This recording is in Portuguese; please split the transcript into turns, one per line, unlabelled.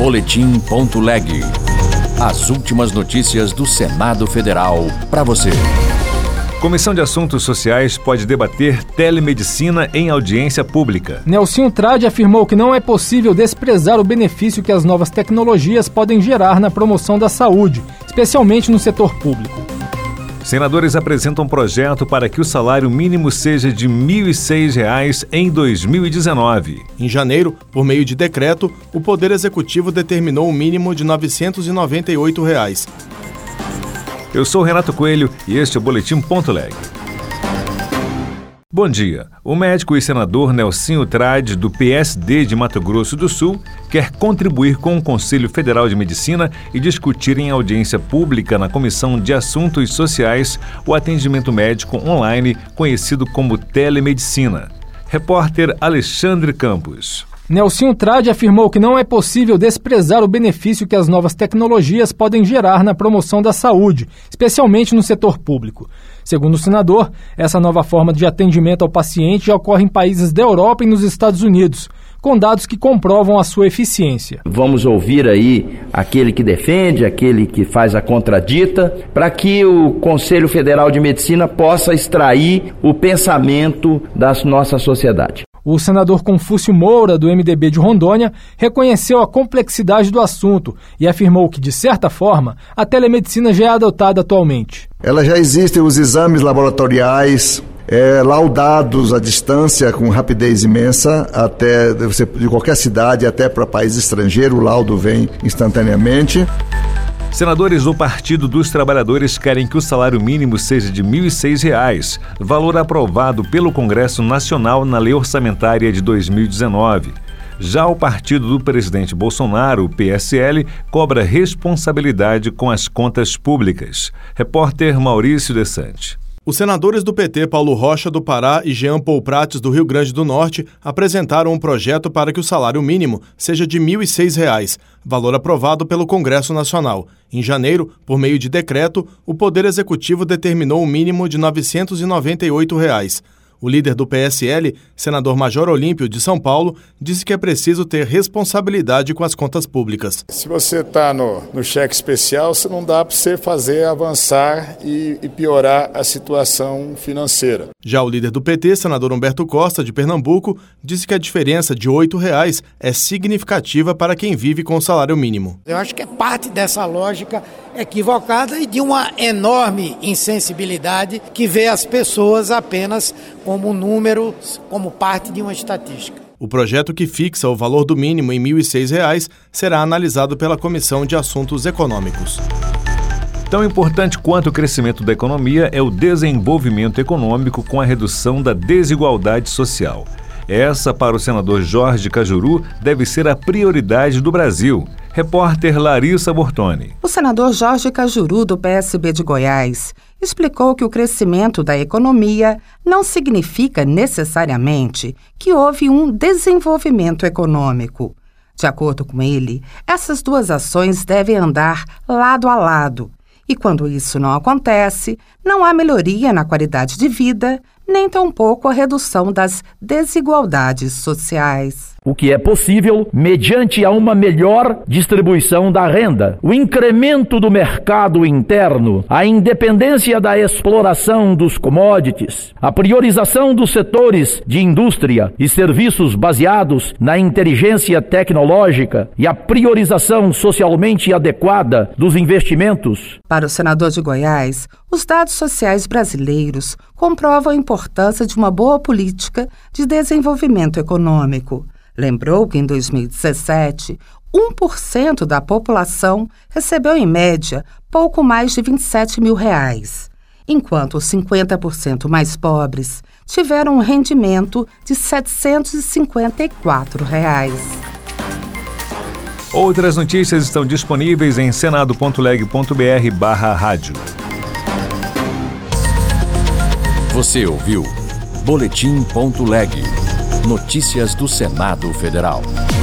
Boletim.leg. As últimas notícias do Senado Federal para você.
Comissão de Assuntos Sociais pode debater telemedicina em audiência pública.
Nelsinho Trade afirmou que não é possível desprezar o benefício que as novas tecnologias podem gerar na promoção da saúde, especialmente no setor público.
Senadores apresentam um projeto para que o salário mínimo seja de R$ 1.006 em 2019.
Em janeiro, por meio de decreto, o Poder Executivo determinou um mínimo de R$ 998.
Eu sou Renato Coelho e este é o Boletim.leg. Bom dia. O médico e senador Nelsinho Trade, do PSD de Mato Grosso do Sul, quer contribuir com o Conselho Federal de Medicina e discutir em audiência pública na Comissão de Assuntos Sociais o atendimento médico online, conhecido como telemedicina. Repórter Alexandre Campos.
Nelsinho Trade afirmou que não é possível desprezar o benefício que as novas tecnologias podem gerar na promoção da saúde, especialmente no setor público. Segundo o senador, essa nova forma de atendimento ao paciente já ocorre em países da Europa e nos Estados Unidos, com dados que comprovam a sua eficiência.
Vamos ouvir aí aquele que defende, aquele que faz a contradita, para que o Conselho Federal de Medicina possa extrair o pensamento da nossa sociedade.
O senador Confúcio Moura, do MDB de Rondônia, reconheceu a complexidade do assunto e afirmou que, de certa forma, a telemedicina já é adotada atualmente.
Ela já existem os exames laboratoriais, laudados à distância com rapidez imensa, até de qualquer cidade, até para país estrangeiro, o laudo vem instantaneamente.
Senadores do Partido dos Trabalhadores querem que o salário mínimo seja de R$ 1.006, valor aprovado pelo Congresso Nacional na Lei Orçamentária de 2019. Já o partido do presidente Bolsonaro, o PSL, cobra responsabilidade com as contas públicas. Repórter Maurício Desante.
Os senadores do PT, Paulo Rocha, do Pará, e Jean Paul Prates, do Rio Grande do Norte, apresentaram um projeto para que o salário mínimo seja de R$ 1.006, valor aprovado pelo Congresso Nacional. Em janeiro, por meio de decreto, o Poder Executivo determinou um mínimo de R$ 998. O líder do PSL, senador Major Olímpio, de São Paulo, disse que é preciso ter responsabilidade com as contas públicas.
Se você está no cheque especial, não dá para você fazer avançar e piorar a situação financeira.
Já o líder do PT, senador Humberto Costa, de Pernambuco, disse que a diferença de R$ 8 é significativa para quem vive com o salário mínimo.
Eu acho que é parte dessa lógica equivocada e de uma enorme insensibilidade que vê as pessoas apenas como números, como parte de uma estatística.
O projeto que fixa o valor do mínimo em R$ 1.006 será analisado pela Comissão de Assuntos Econômicos.
Tão importante quanto o crescimento da economia é o desenvolvimento econômico com a redução da desigualdade social. Essa, para o senador Jorge Cajuru, deve ser a prioridade do Brasil. Repórter Larissa Bortoni.
O senador Jorge Cajuru, do PSB de Goiás, explicou que o crescimento da economia não significa necessariamente que houve um desenvolvimento econômico. De acordo com ele, essas duas ações devem andar lado a lado. E quando isso não acontece, não há melhoria na qualidade de vida, nem tampouco a redução das desigualdades sociais.
O que é possível mediante a uma melhor distribuição da renda, o incremento do mercado interno, a independência da exploração dos commodities, a priorização dos setores de indústria e serviços baseados na inteligência tecnológica e a priorização socialmente adequada dos investimentos.
Para o senador de Goiás, os dados sociais brasileiros comprovam a importância de uma boa política de desenvolvimento econômico. Lembrou que em 2017, 1% da população recebeu em média pouco mais de R$ 27 mil, enquanto os 50% mais pobres tiveram um rendimento de R$ 754.
Outras notícias estão disponíveis em senado.leg.br/rádio.
Você ouviu Boletim.leg. Notícias do Senado Federal.